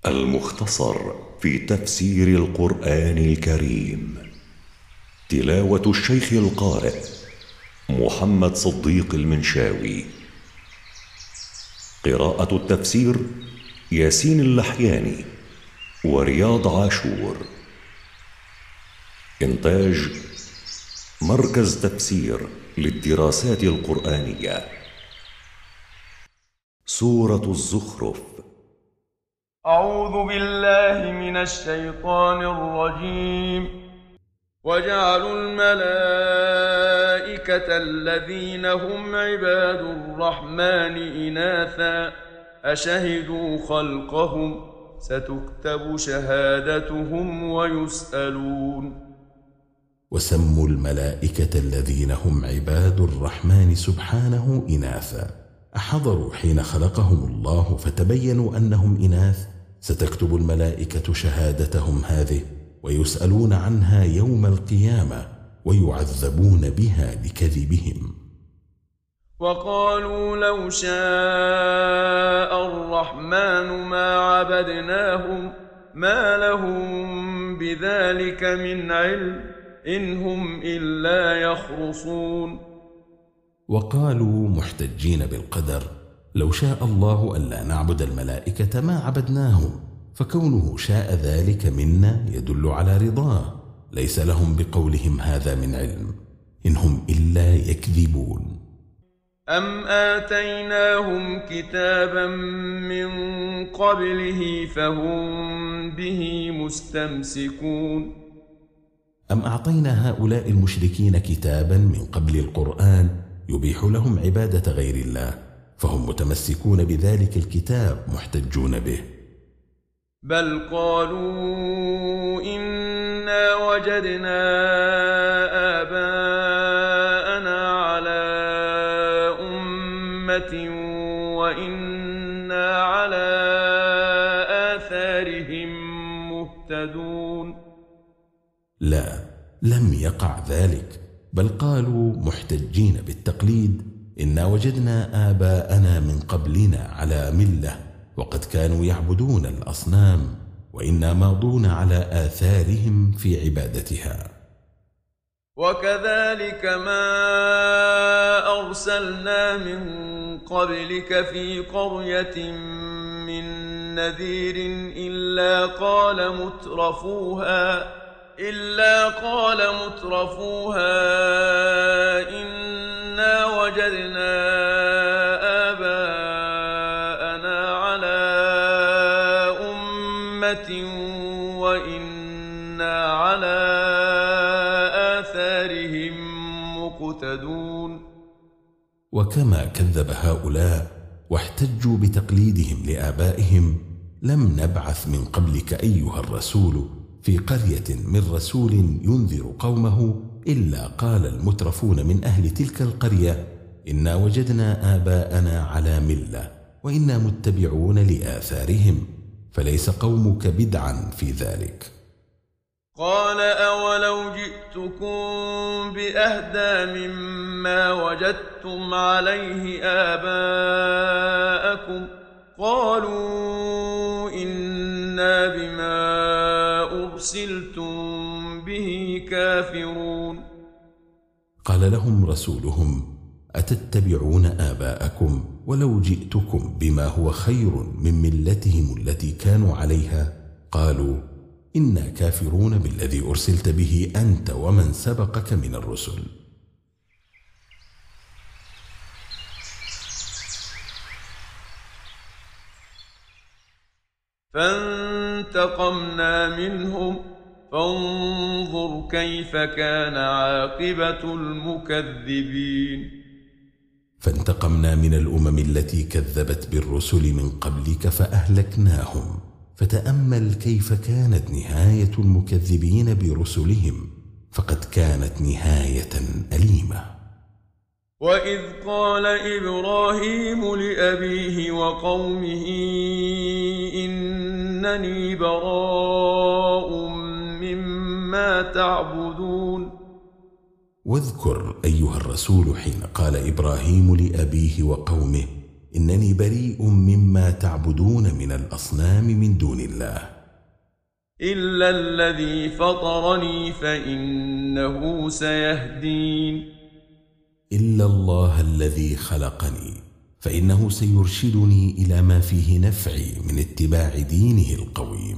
المختصر في تفسير القرآن الكريم. تلاوة الشيخ القارئ محمد صديق المنشاوي. قراءة التفسير ياسين اللحياني ورياض عاشور. إنتاج مركز تفسير للدراسات القرآنية. سورة الزخرف. أعوذ بالله من الشيطان الرجيم. وجعلوا الملائكة الذين هم عباد الرحمن إناثا أشهدوا خلقهم ستكتب شهادتهم ويسألون. وسموا الملائكة الذين هم عباد الرحمن سبحانه إناثا أحضروا حين خلقهم الله فتبينوا أنهم إناث ستكتب الملائكة شهادتهم هذه ويسألون عنها يوم القيامة ويعذبون بها لكذبهم. وقالوا لو شاء الرحمن ما عبدناهم ما لهم بذلك من علم إن هم إلا يخرصون. وقالوا محتجين بالقدر لو شاء الله ألا نعبد الملائكة ما عبدناهم، فكونه شاء ذلك منا يدل على رضاه، ليس لهم بقولهم هذا من علم إن هم إلا يكذبون. أم آتيناهم كتابا من قبله فهم به مستمسكون. أم أعطينا هؤلاء المشركين كتابا من قبل القرآن يبيح لهم عبادة غير الله فهم متمسكون بذلك الكتاب محتجون به. بل قالوا إنا وجدنا آباءنا على أمة وإنا على آثارهم مهتدون. لا، لم يقع ذلك، بل قالوا محتجين بالتقليد إنا وجدنا آباءنا من قبلنا على ملة وقد كانوا يعبدون الأصنام وإنا ماضون على آثارهم في عبادتها. وكذلك ما أرسلنا من قبلك في قرية من نذير إلا قال مترفوها إنا وجدنا آباءنا على أمة وإنا على آثارهم مقتدون. وكما كذب هؤلاء واحتجوا بتقليدهم لآبائهم لم نبعث من قبلك أيها الرسول في قرية من رسول ينذر قومه إلا قال المترفون من أهل تلك القرية إنا وجدنا آباءنا على ملة وإنا متبعون لآثارهم، فليس قومك بدعا في ذلك. قال أولو جئتكم بأهدى مما وجدتم عليه آباءكم قالوا إنا بما أرسلتم به كافرون. قال لهم رسولهم أتتبعون آباءكم ولو جئتكم بما هو خير من ملتهم التي كانوا عليها قالوا إنا كافرون بالذي أرسلت به أنت ومن سبقك من الرسل. فانتقمنا منهم فانظر كيف كان عاقبة المكذبين. فانتقمنا من الأمم التي كذبت بالرسل من قبلك فأهلكناهم، فتأمل كيف كانت نهاية المكذبين برسلهم، فقد كانت نهاية أليمة. وإذ قال إبراهيم لأبيه وقومه إنني براء مما تعبدون. واذكر أيها الرسول حين قال إبراهيم لأبيه وقومه إنني بريء مما تعبدون من الأصنام من دون الله إلا الذي فطرني فإنه سيهدين إلا الله الذي خلقني فإنه سيرشدني إلى ما فيه نفعي من اتباع دينه القويم.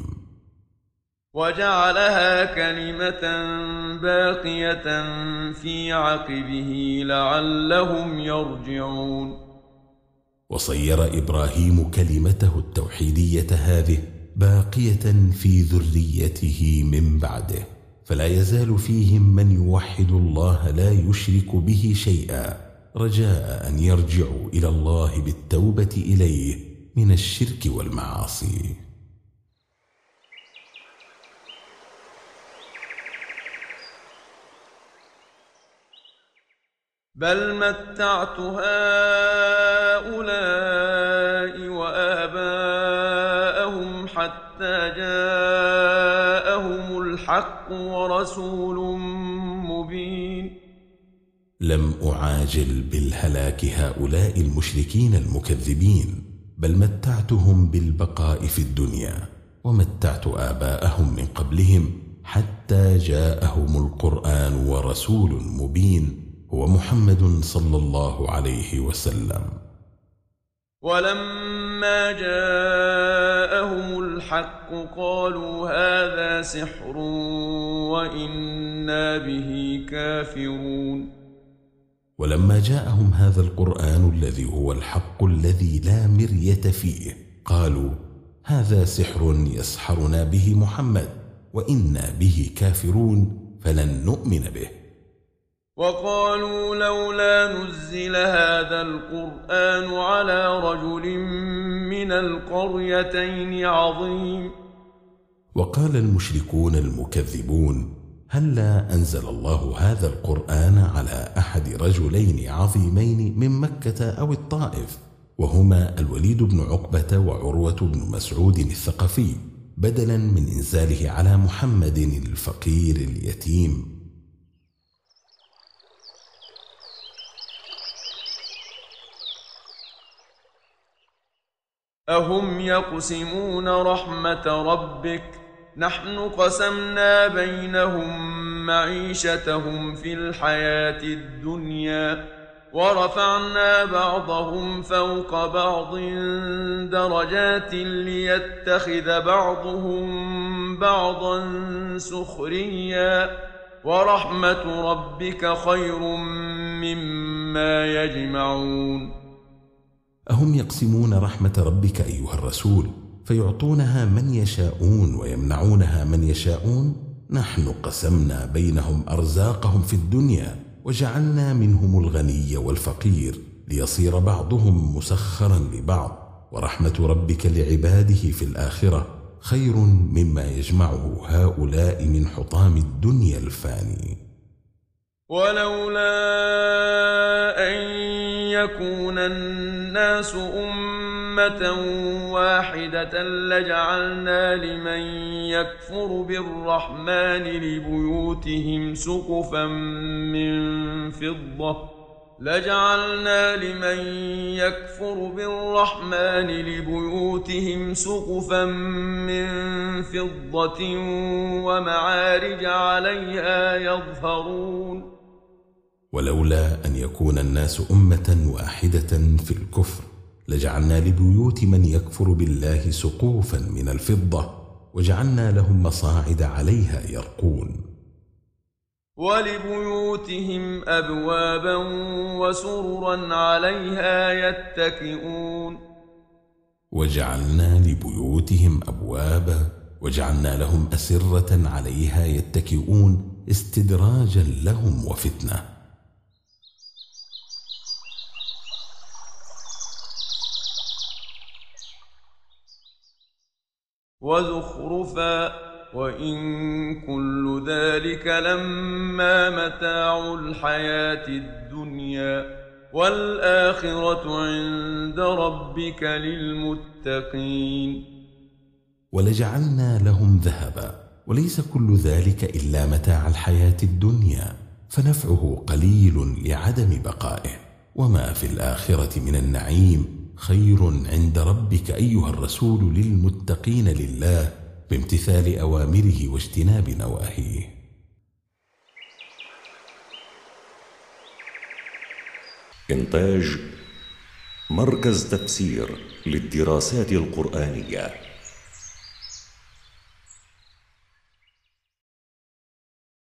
وجعلها كلمة باقية في عقبه لعلهم يرجعون. وصير إبراهيم كلمته التوحيدية هذه باقية في ذريته من بعده، فلا يزال فيهم من يوحد الله لا يشرك به شيئا، رجاء أن يرجعوا إلى الله بالتوبة إليه من الشرك والمعاصي. بل متعت هؤلاء وآباءهم حتى جاءهم الحق ورسول مبين. لم أعاجل بالهلاك هؤلاء المشركين المكذبين، بل متعتهم بالبقاء في الدنيا، ومتعت آباءهم من قبلهم حتى جاءهم القرآن ورسول مبين هو محمد صلى الله عليه وسلم. ولما جاءهم الحق قالوا هذا سحر وإنا به كافرون. ولما جاءهم هذا القرآن الذي هو الحق الذي لا مرية فيه قالوا هذا سحر يسحرنا به محمد وإنا به كافرون فلن نؤمن به. وقالوا لولا نزل هذا القرآن على رجل من القريتين عظيم. وقال المشركون المكذبون هلا أنزل الله هذا القرآن على أحد رجلين عظيمين من مكة أو الطائف، وهما الوليد بن عقبة وعروة بن مسعود الثقفي، بدلا من إنزاله على محمد الفقير اليتيم. أهم يقسمون رحمة ربك نحن قسمنا بينهم معيشتهم في الحياة الدنيا ورفعنا بعضهم فوق بعض درجات ليتخذ بعضهم بعضا سخريا ورحمة ربك خير مما يجمعون. أهم يقسمون رحمة ربك أيها الرسول فيعطونها من يشاءون ويمنعونها من يشاءون؟ نحن قسمنا بينهم أرزاقهم في الدنيا وجعلنا منهم الغني والفقير ليصير بعضهم مسخرا لبعض، ورحمة ربك لعباده في الآخرة خير مما يجمعه هؤلاء من حطام الدنيا الفاني. ولولا أن يكون الناس أمة واحدة لجعلنا لمن يكفر بالرحمن لبيوتهم سقفا من فضة ومعارج عليها يظهرون. ولولا أن يكون الناس أمة واحدة في الكفر لجعلنا لبيوت من يكفر بالله سقوفا من الفضة وجعلنا لهم مصاعد عليها يرقون. ولبيوتهم أبوابا وسررا عليها يتكئون. وجعلنا لبيوتهم أبوابا وجعلنا لهم أسرة عليها يتكئون استدراجا لهم وفتنة. وزخرفا وإن كل ذلك لما متاع الحياة الدنيا والآخرة عند ربك للمتقين. ولجعلنا لهم ذهبا وليس كل ذلك إلا متاع الحياة الدنيا، فنفعه قليل لعدم بقائه، وما في الآخرة من النعيم خير عند ربك أيها الرسول للمتقين لله بامتثال أوامره واجتناب نواهيه. إنتاج مركز تفسير للدراسات القرآنية.